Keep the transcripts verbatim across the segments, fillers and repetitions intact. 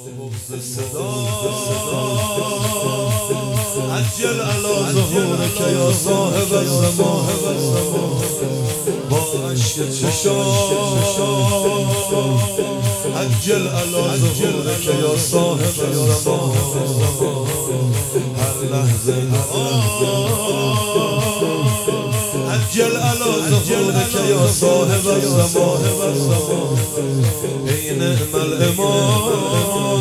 عجل علی ظهورک یا صاحب الزمان با اشک چشام عجل علی ظهورک یا صاحب الزمان هر لحظه عجل علی ظهورک یا صاحب الزمان ای نعم الامام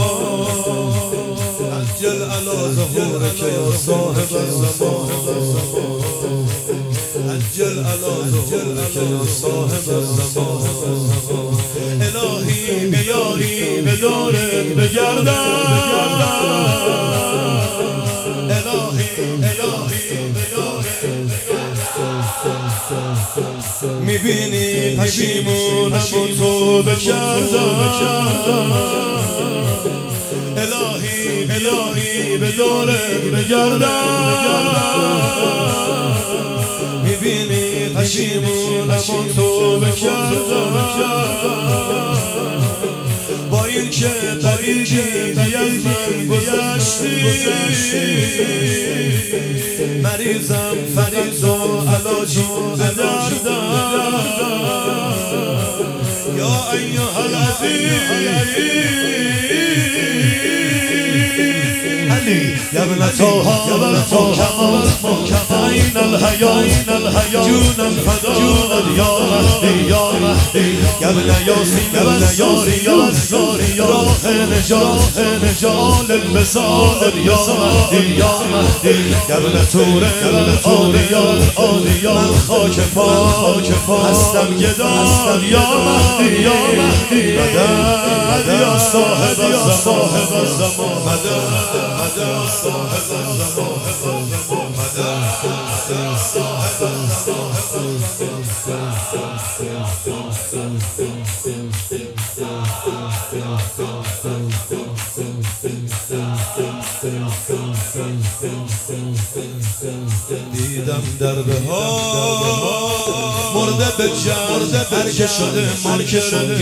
عجل علی ظهورک یا صاحب الزمان عجل علی ظهورک یا صاحب الزمان الهی بیاری به دورت بگردم الهی الهی به دورت میبینی پشیمونم و توبه کردم الهی الهی به دورت بگردم میبینی پشیمونم و توبه کردم با این که طریقی از من گذشتی مریضم فریض و علاجی بدردم یا ایها العزیز يا ابن طه يا ابن طه أين الحياة أين الحياة جون الفدا يا مهدي يا مهدي يا ابن ياسين يا ابن ياسين يا زاري يا راه نجات نجات للمسائل يا مهدي يا مهدي يا ابن طور يا ابن عاليات عاليات خاك پاک هستم گدار يا مهدي يا مهدي مدد يا صاحب الزمان مدد مدد صاحب الزمان دیدم دربه ها مرده به جرد هر که شده مرکه شده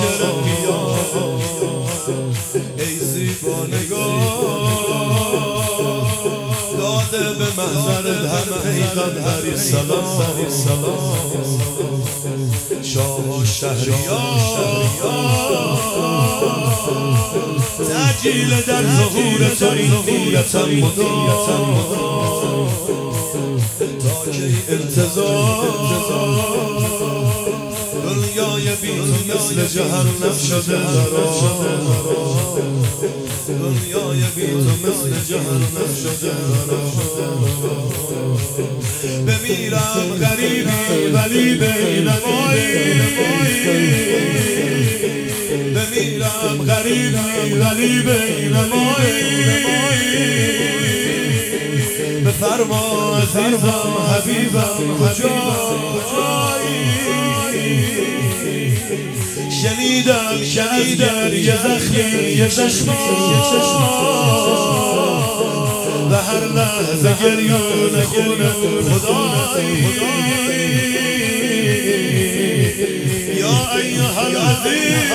ای زیبا نگاه داده به محضرت هر پیغمبری سلام شاه و شهریار تعجیل در ظهور تو این نیتم مدام تا کی انتظار دنیای بی تو مثل جهنم شده دنیای بی تو مثل جهنم شده بمیرم غریبی ولی بین مایی بمیرم غریبی ولی بین مایی بفرما عزیزم حبیبم کجایی شنیدم شنیدم یه زخمی یه چشما و هر لحظه گریون خونه خدایی یا ایها العزیز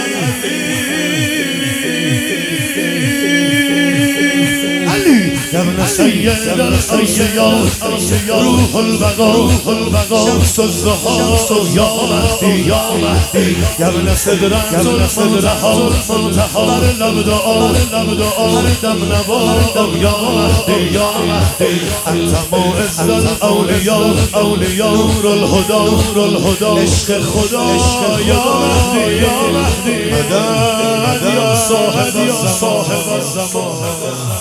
يا ابن سيد الأوصيات روح البقاء شمس الزهار يا مهدي يا مهدي يا ابن سدرة المنتهى بر لب دعا هر دم نوام يا مهدي يا مهدي أنت معز الأولياء نور الهدى عشق خدا يا مهدي يا مهدي مدد يا صاحب الزمان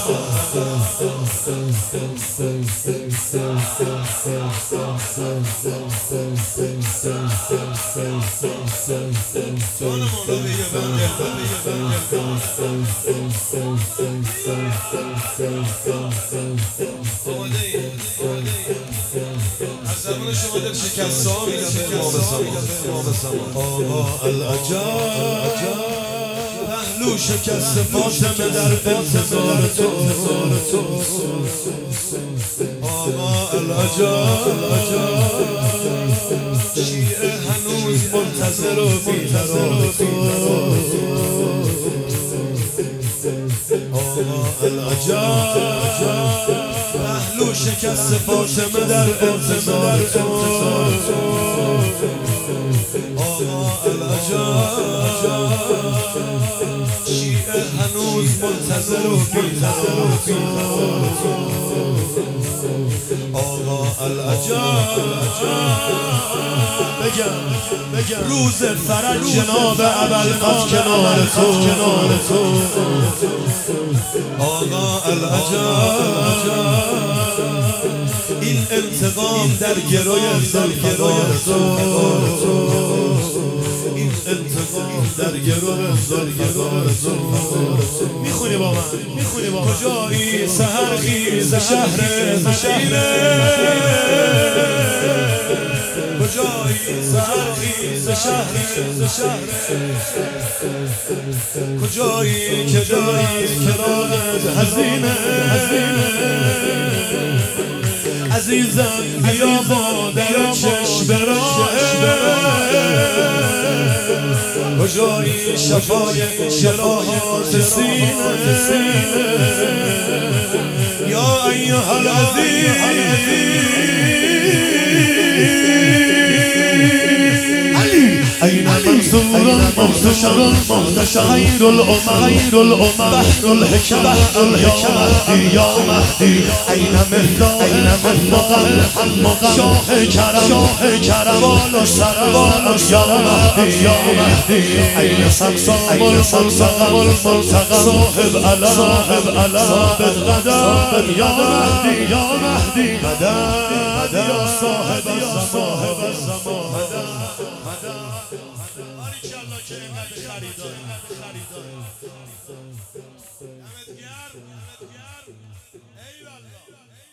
زمان شما در شکست ها میگم امام زمان آقا العجب پهلو شکست فاطمه در انتظار تو آقا العجب شیعه هنوز منتظر و بی‌قرار تو آقا العجب پهلو شکست فاطمه در انتظار تو آقا العجب شیعه هنوز منتظر و بی‌قرار تو آقا العجب بگم بگم روز فرج جناب ابوالفضل کنار تو کنار تو آقا العجب این انتقام در گروی زلفقار تو این انتقام در گروی زلفقار تو میخونی با من میخونی با من کجایی سحر خیز شهر مدینه کجایی سحر خیز شهر شهر کجایی که جایی کرانت هزینه عزیزم بیا با در چشم راه کجایی شفای شراحات سینه یا ایها العزیز أين منصور محتشر محتشر خير الأمم خير الأمم بحر الحكم بحر الحكم يا مهدي أين مهدي أين مهدي حمق شاه كرم شاه كرم بالا سرم بالا يا مهدي يا مهدي أين سمسم أين سمسم الملتقى صاحب علم صاحب علم ثابت قدم يا مهدي يا مهدي مدد يا صاحب صاحب الزمان باریکالله که اینقدر خریدار خریدار دمت گرم دمت گرم ایوالله